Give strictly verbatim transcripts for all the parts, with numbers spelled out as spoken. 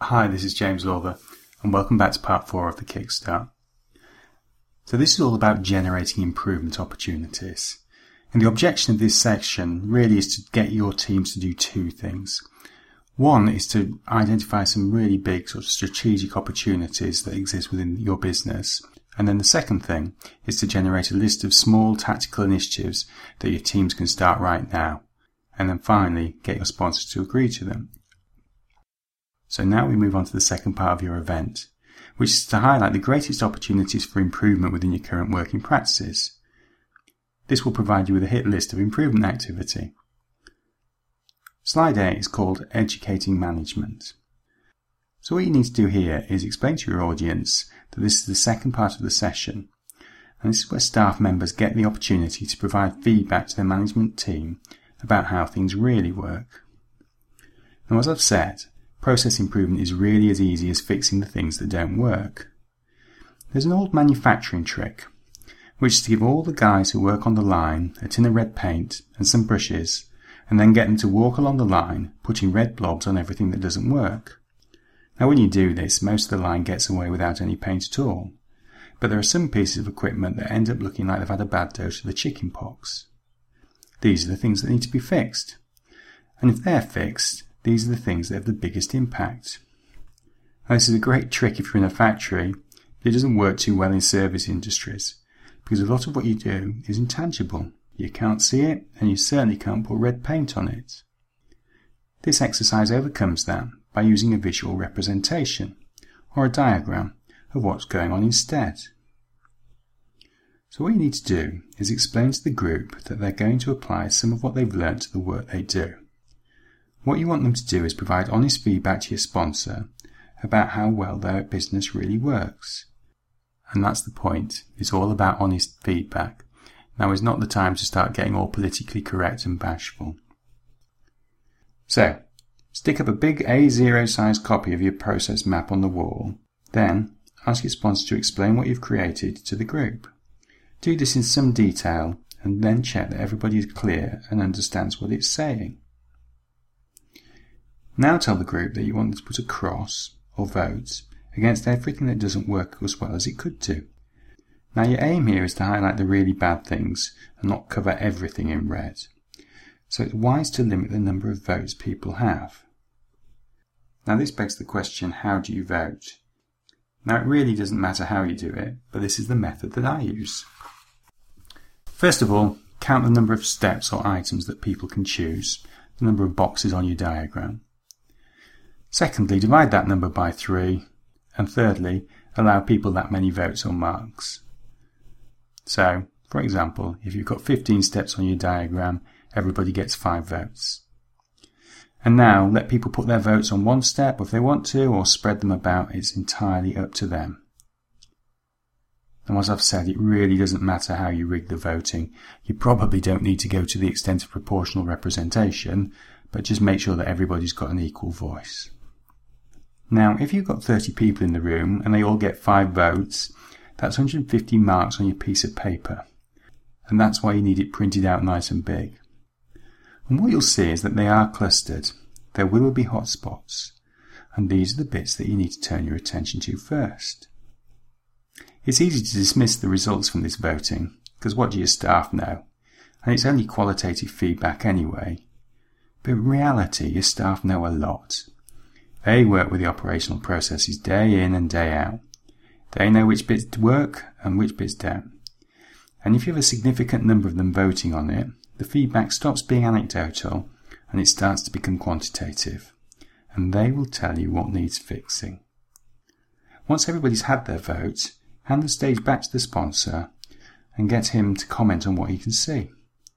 Hi, this is James Lawther, and welcome back to part four of the Kickstart. So this is all about generating improvement opportunities. And the objection of this section really is to get your teams to do two things. One is to identify some really big sort of strategic opportunities that exist within your business. And then the second thing is to generate a list of small tactical initiatives that your teams can start right now. And then finally, get your sponsors to agree to them. So now we move on to the second part of your event, which is to highlight the greatest opportunities for improvement within your current working practices. This will provide you with a hit list of improvement activity. Slide eight is called Educating Management. So what you need to do here is explain to your audience that this is the second part of the session, and this is where staff members get the opportunity to provide feedback to their management team about how things really work. Now, as I've said, process improvement is really as easy as fixing the things that don't work. There's an old manufacturing trick, which is to give all the guys who work on the line a tin of red paint and some brushes, and then get them to walk along the line, putting red blobs on everything that doesn't work. Now when you do this, most of the line gets away without any paint at all, but there are some pieces of equipment that end up looking like they've had a bad dose of the chicken pox. These are the things that need to be fixed, and if they're fixed, these are the things that have the biggest impact. Now, this is a great trick if you're in a factory, but it doesn't work too well in service industries, because a lot of what you do is intangible. You can't see it, and you certainly can't put red paint on it. This exercise overcomes that by using a visual representation, or a diagram, of what's going on instead. So what you need to do is explain to the group that they're going to apply some of what they've learnt to the work they do. What you want them to do is provide honest feedback to your sponsor about how well their business really works. And that's the point. It's all about honest feedback. Now is not the time to start getting all politically correct and bashful. So, stick up a big A zero size copy of your process map on the wall. Then, ask your sponsor to explain what you've created to the group. Do this in some detail and then check that everybody is clear and understands what it's saying. Now tell the group that you want them to put a cross, or vote, against everything that doesn't work as well as it could do. Now your aim here is to highlight the really bad things and not cover everything in red. So it's wise to limit the number of votes people have. Now this begs the question, how do you vote? Now it really doesn't matter how you do it, but this is the method that I use. First of all, count the number of steps or items that people can choose, the number of boxes on your diagram. Secondly, divide that number by three, and thirdly, allow people that many votes or marks. So, for example, if you've got fifteen steps on your diagram, everybody gets five votes. And now, let people put their votes on one step if they want to, or spread them about. It's entirely up to them. And as I've said, it really doesn't matter how you rig the voting. You probably don't need to go to the extent of proportional representation, but just make sure that everybody's got an equal voice. Now, if you've got thirty people in the room and they all get five votes, that's one hundred fifty marks on your piece of paper. And that's why you need it printed out nice and big. And what you'll see is that they are clustered. There will be hotspots. And these are the bits that you need to turn your attention to first. It's easy to dismiss the results from this voting, because what do your staff know? And it's only qualitative feedback anyway. But in reality, your staff know a lot. They work with the operational processes day in and day out. They know which bits work and which bits don't. And if you have a significant number of them voting on it, the feedback stops being anecdotal and it starts to become quantitative. And they will tell you what needs fixing. Once everybody's had their vote, hand the stage back to the sponsor and get him to comment on what he can see.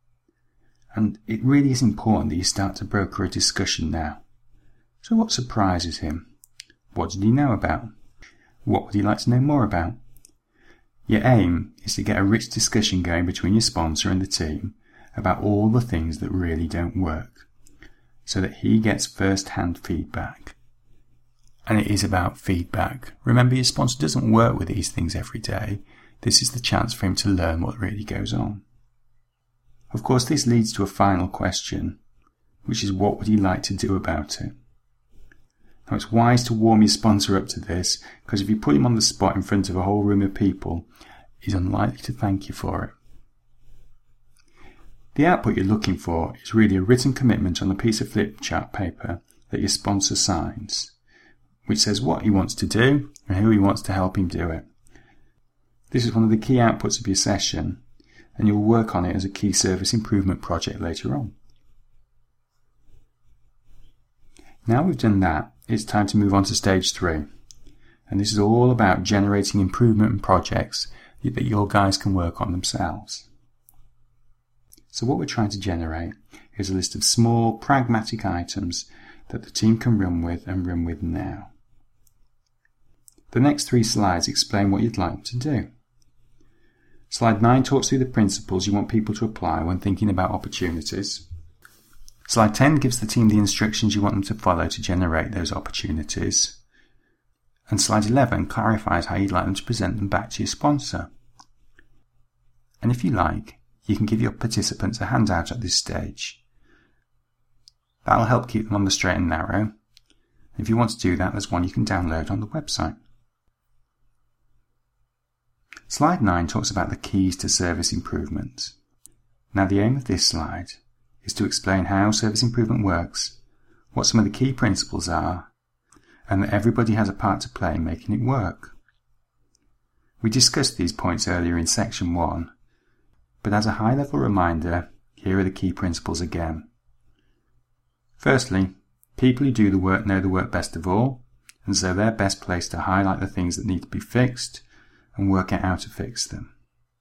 And it really is important that you start to broker a discussion now. So what surprises him? What did he know about? What would he like to know more about? Your aim is to get a rich discussion going between your sponsor and the team about all the things that really don't work, so that he gets first-hand feedback. And it is about feedback. Remember, your sponsor doesn't work with these things every day. This is the chance for him to learn what really goes on. Of course, this leads to a final question, which is what would he like to do about it? Now it's wise to warm your sponsor up to this, because if you put him on the spot in front of a whole room of people, he's unlikely to thank you for it. The output you're looking for is really a written commitment on a piece of flip chart paper that your sponsor signs, which says what he wants to do and who he wants to help him do it. This is one of the key outputs of your session, and you'll work on it as a key service improvement project later on. Now we've done that, it's time to move on to stage three. And this is all about generating improvement projects that your guys can work on themselves. So what we're trying to generate is a list of small, pragmatic items that the team can run with and run with now. The next three slides explain what you'd like them to do. Slide nine talks through the principles you want people to apply when thinking about opportunities. Slide ten gives the team the instructions you want them to follow to generate those opportunities. And slide eleven clarifies how you'd like them to present them back to your sponsor. And if you like, you can give your participants a handout at this stage. That'll help keep them on the straight and narrow. If you want to do that, there's one you can download on the website. Slide nine talks about the keys to service improvement. Now the aim of this slide is to explain how service improvement works, what some of the key principles are, and that everybody has a part to play in making it work. We discussed these points earlier in section one, but as a high-level reminder, here are the key principles again. Firstly, people who do the work know the work best of all, and so they're best placed to highlight the things that need to be fixed and work out how to fix them.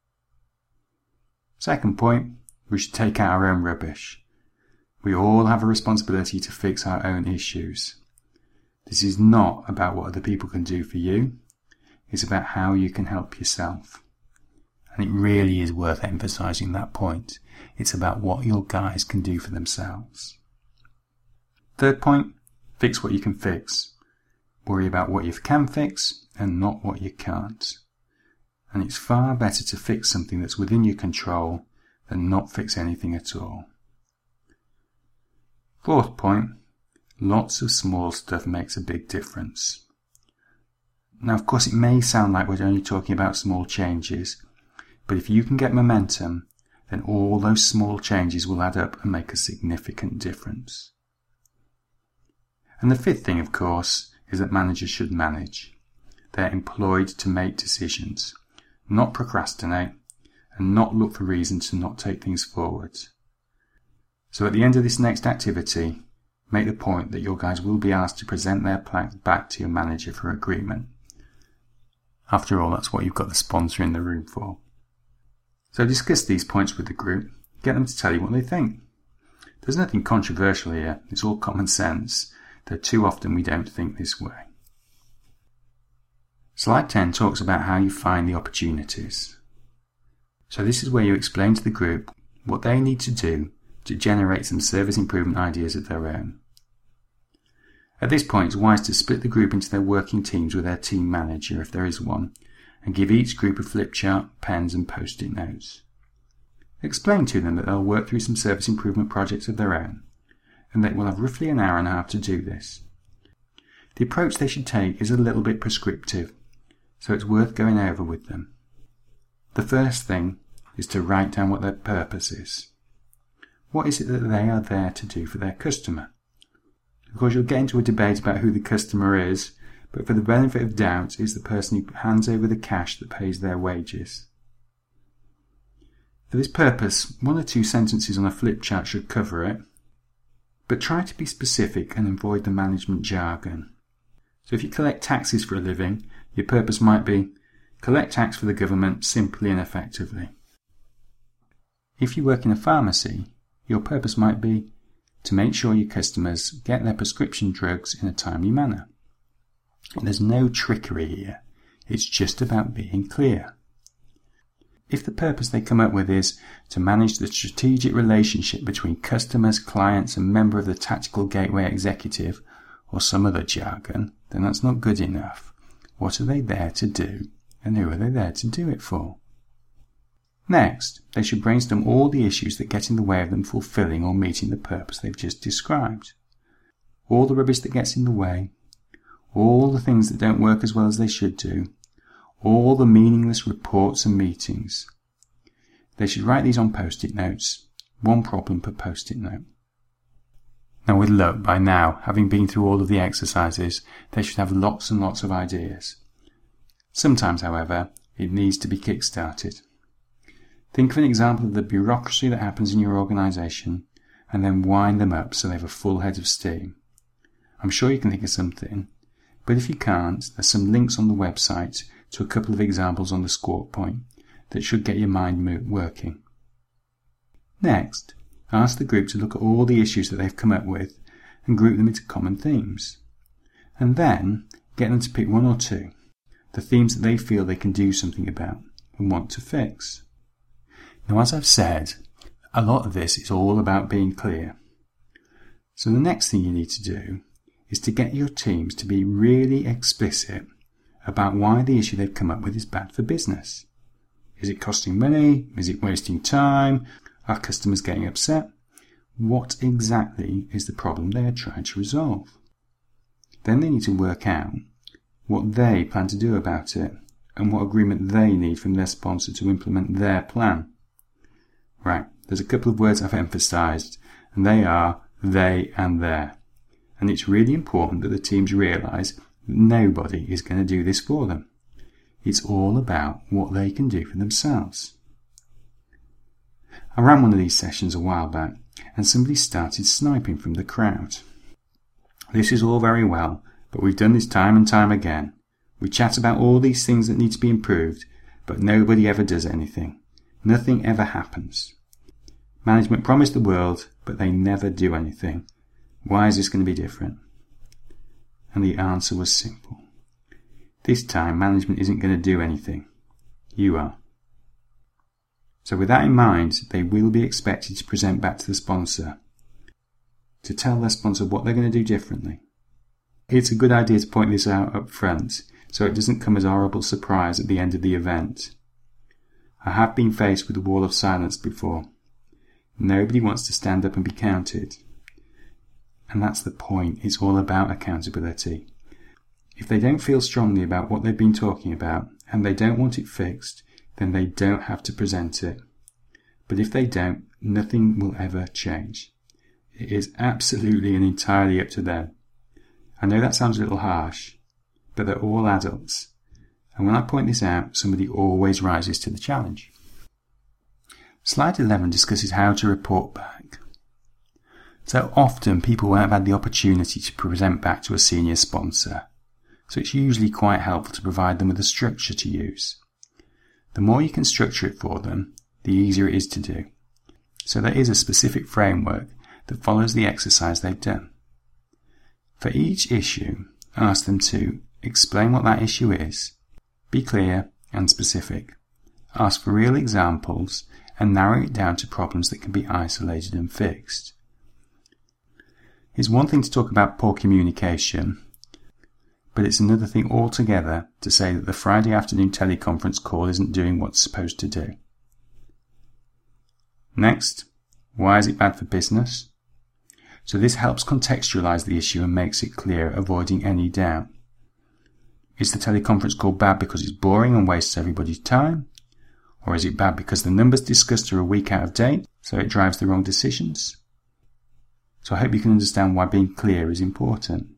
Second point, we should take out our own rubbish. We all have a responsibility to fix our own issues. This is not about what other people can do for you, it's about how you can help yourself. And it really is worth emphasising that point. It's about what your guys can do for themselves. Third point, fix what you can fix. Worry about what you can fix and not what you can't. And it's far better to fix something that's within your control than not fix anything at all. Fourth point, lots of small stuff makes a big difference. Now, of course, it may sound like we're only talking about small changes, but if you can get momentum, then all those small changes will add up and make a significant difference. And the fifth thing, of course, is that managers should manage. They're employed to make decisions, not procrastinate, and not look for reasons to not take things forward. So at the end of this next activity, make the point that your guys will be asked to present their plans back to your manager for agreement. After all, that's what you've got the sponsor in the room for. So discuss these points with the group, get them to tell you what they think. There's nothing controversial here, it's all common sense, though too often we don't think this way. Slide ten talks about how you find the opportunities. So this is where you explain to the group what they need to do to generate some service improvement ideas of their own. At this point, it's wise to split the group into their working teams with their team manager, if there is one, and give each group a flip chart, pens and post-it notes. Explain to them that they'll work through some service improvement projects of their own, and they will have roughly an hour and a half to do this. The approach they should take is a little bit prescriptive, so it's worth going over with them. The first thing is to write down what their purpose is. What is it that they are there to do for their customer? Of course, you'll get into a debate about who the customer is, but for the benefit of doubt, it's the person who hands over the cash that pays their wages. For this purpose, one or two sentences on a flip chart should cover it, but try to be specific and avoid the management jargon. So if you collect taxes for a living, your purpose might be, collect tax for the government simply and effectively. If you work in a pharmacy, your purpose might be to make sure your customers get their prescription drugs in a timely manner. There's no trickery here, it's just about being clear. If the purpose they come up with is to manage the strategic relationship between customers, clients and member of the Tactical Gateway Executive or some other jargon, then that's not good enough. What are they there to do and who are they there to do it for? Next, they should brainstorm all the issues that get in the way of them fulfilling or meeting the purpose they've just described. All the rubbish that gets in the way, all the things that don't work as well as they should do, all the meaningless reports and meetings. They should write these on post-it notes, one problem per post-it note. Now with luck, by now, having been through all of the exercises, they should have lots and lots of ideas. Sometimes, however, it needs to be kick-started. Think of an example of the bureaucracy that happens in your organisation, and then wind them up so they have a full head of steam. I'm sure you can think of something, but if you can't, there's some links on the website to a couple of examples on the Squawk Point that should get your mind working. Next, ask the group to look at all the issues that they've come up with and group them into common themes. And then get them to pick one or two, the themes that they feel they can do something about and want to fix. Now, as I've said, a lot of this is all about being clear. So the next thing you need to do is to get your teams to be really explicit about why the issue they've come up with is bad for business. Is it costing money? Is it wasting time? Are customers getting upset? What exactly is the problem they are trying to resolve? Then they need to work out what they plan to do about it and what agreement they need from their sponsor to implement their plan. Right, there's a couple of words I've emphasised, and they are they and their. And it's really important that the teams realise that nobody is going to do this for them. It's all about what they can do for themselves. I ran one of these sessions a while back, and somebody started sniping from the crowd. This is all very well, but we've done this time and time again. We chat about all these things that need to be improved, but nobody ever does anything. Nothing ever happens. Management promise the world, but they never do anything. Why is this going to be different? And the answer was simple. This time, management isn't going to do anything. You are. So with that in mind, they will be expected to present back to the sponsor, to tell their sponsor what they're going to do differently. It's a good idea to point this out up front, so it doesn't come as a horrible surprise at the end of the event. I have been faced with a wall of silence before. Nobody wants to stand up and be counted. And that's the point. It's all about accountability. If they don't feel strongly about what they've been talking about, and they don't want it fixed, then they don't have to present it. But if they don't, nothing will ever change. It is absolutely and entirely up to them. I know that sounds a little harsh, but they're all adults. And when I point this out, somebody always rises to the challenge. Slide eleven discusses how to report back. So often people won't have had the opportunity to present back to a senior sponsor, so it's usually quite helpful to provide them with a structure to use. The more you can structure it for them, the easier it is to do. So there is a specific framework that follows the exercise they've done. For each issue, ask them to explain what that issue is, be clear and specific, ask for real examples, and narrow it down to problems that can be isolated and fixed. It's one thing to talk about poor communication, but it's another thing altogether to say that the Friday afternoon teleconference call isn't doing what it's supposed to do. Next, why is it bad for business? So this helps contextualize the issue and makes it clear, avoiding any doubt. Is the teleconference call bad because it's boring and wastes everybody's time? Or is it bad because the numbers discussed are a week out of date, so it drives the wrong decisions? So I hope you can understand why being clear is important.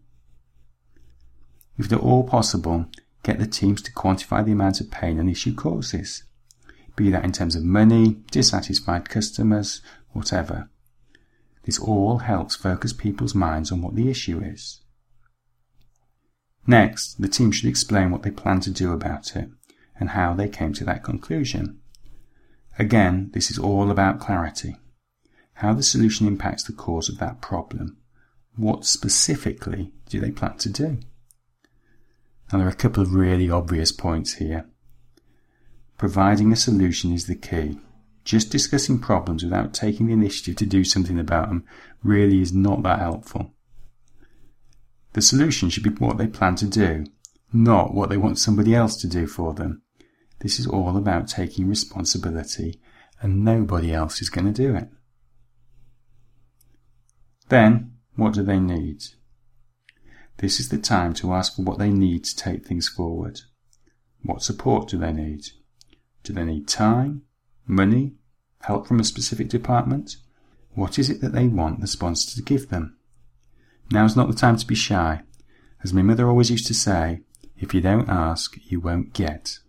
If at all possible, get the teams to quantify the amount of pain an issue causes, be that in terms of money, dissatisfied customers, whatever. This all helps focus people's minds on what the issue is. Next, the team should explain what they plan to do about it and how they came to that conclusion. Again, this is all about clarity. How the solution impacts the cause of that problem. What specifically do they plan to do? Now there are a couple of really obvious points here. Providing a solution is the key. Just discussing problems without taking the initiative to do something about them really is not that helpful. The solution should be what they plan to do, not what they want somebody else to do for them. This is all about taking responsibility, and nobody else is going to do it. Then, what do they need? This is the time to ask for what they need to take things forward. What support do they need? Do they need time, money, help from a specific department? What is it that they want the sponsor to give them? Now's not the time to be shy. As my mother always used to say, if you don't ask, you won't get.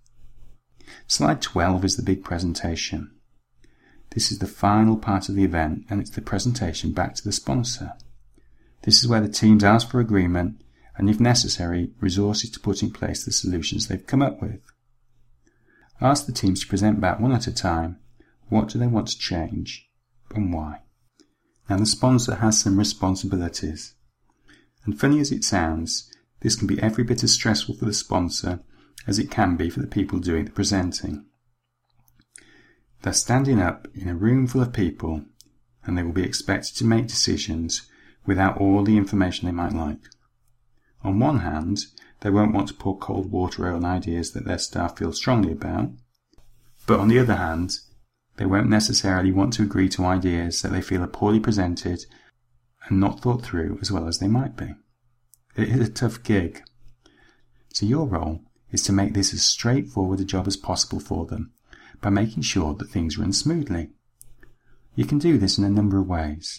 Slide twelve is the big presentation. This is the final part of the event, and it's the presentation back to the sponsor. This is where the teams ask for agreement and, if necessary, resources to put in place the solutions they've come up with. Ask the teams to present back one at a time. What do they want to change and why? Now, the sponsor has some responsibilities. And funny as it sounds, this can be every bit as stressful for the sponsor as it can be for the people doing the presenting. They're standing up in a room full of people, and they will be expected to make decisions without all the information they might like. On one hand, they won't want to pour cold water on ideas that their staff feel strongly about, but on the other hand, they won't necessarily want to agree to ideas that they feel are poorly presented and not thought through as well as they might be. It is a tough gig. So your role is to make this as straightforward a job as possible for them by making sure that things run smoothly. You can do this in a number of ways.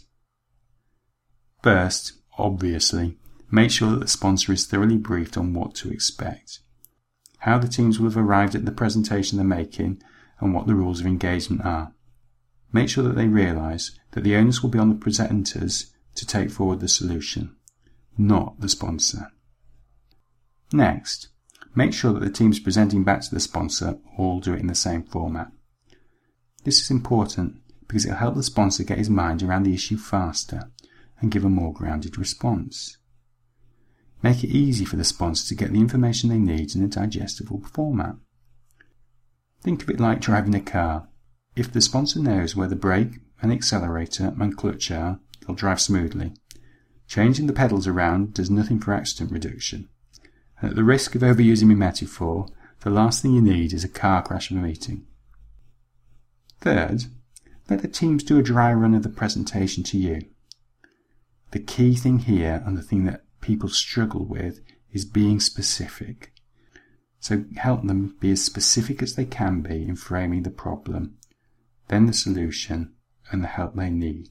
First, obviously, make sure that the sponsor is thoroughly briefed on what to expect, how the teams will have arrived at the presentation they're making, and what the rules of engagement are. Make sure that they realise that the onus will be on the presenters to take forward the solution, not the sponsor. Next, make sure that the teams presenting back to the sponsor all do it in the same format. This is important because it will help the sponsor get his mind around the issue faster and give a more grounded response. Make it easy for the sponsor to get the information they need in a digestible format. Think of it like driving a car. If the sponsor knows where the brake and accelerator and clutch are, they'll drive smoothly. Changing the pedals around does nothing for accident reduction. And at the risk of overusing my metaphor, the last thing you need is a car crash of a meeting. Third, let the teams do a dry run of the presentation to you. The key thing here, and the thing that people struggle with, is being specific. So help them be as specific as they can be in framing the problem, then the solution, and the help they need.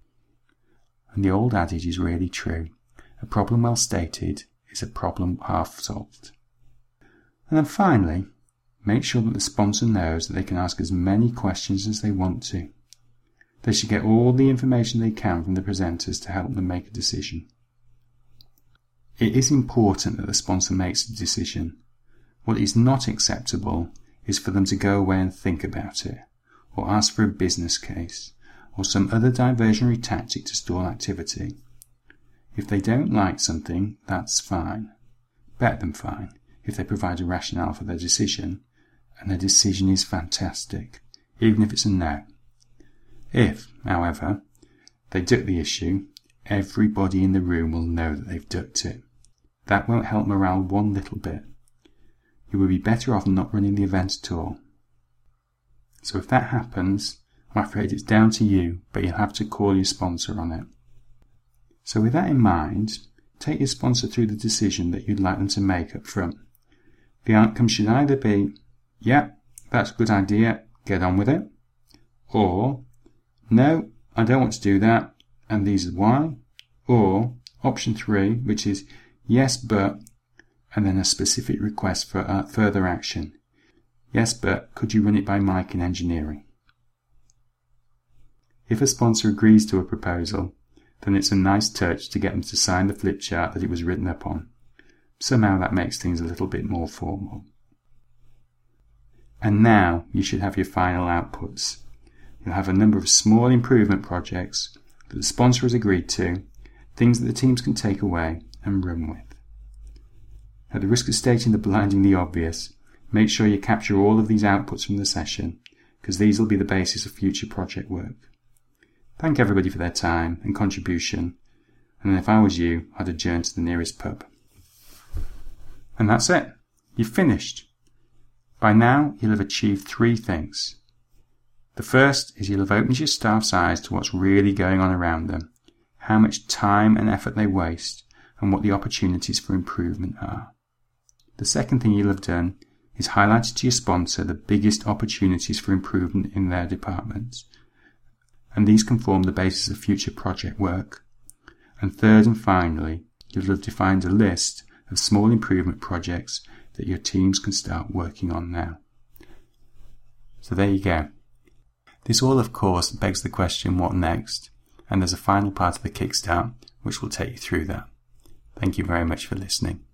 And the old adage is really true. A problem well stated is a problem half solved. And then finally, make sure that the sponsor knows that they can ask as many questions as they want to. They should get all the information they can from the presenters to help them make a decision. It is important that the sponsor makes a decision. What is not acceptable is for them to go away and think about it, or ask for a business case, or some other diversionary tactic to stall activity. If they don't like something, that's fine. Bet them fine, if they provide a rationale for their decision, and their decision is fantastic, even if it's a no. If, however, they duck the issue, everybody in the room will know that they've ducked it. That won't help morale one little bit. You will be better off not running the event at all. So if that happens, I'm afraid it's down to you, but you'll have to call your sponsor on it. So with that in mind, take your sponsor through the decision that you'd like them to make up front. The outcome should either be, yeah, that's a good idea, get on with it, or, no, I don't want to do that, and these are why, or option three, which is, yes, but, and then a specific request for uh, further action. Yes, but could you run it by Mike in engineering? If a sponsor agrees to a proposal, then it's a nice touch to get them to sign the flip chart that it was written up on. Somehow that makes things a little bit more formal. And now you should have your final outputs. You'll have a number of small improvement projects that the sponsor has agreed to, things that the teams can take away and run with. At the risk of stating the blindingly obvious, make sure you capture all of these outputs from the session, because these will be the basis of future project work. Thank everybody for their time and contribution, and if I was you, I'd adjourn to the nearest pub. And that's it. You've finished. By now, you'll have achieved three things. The first is you'll have opened your staff's eyes to what's really going on around them, how much time and effort they waste, and what the opportunities for improvement are. The second thing you'll have done is highlighted to your sponsor the biggest opportunities for improvement in their departments, and these can form the basis of future project work. And third and finally, you'll have defined a list of small improvement projects that your teams can start working on now. So there you go. This all, of course, begs the question, what next? And there's a final part of the Kickstart which will take you through that. Thank you very much for listening.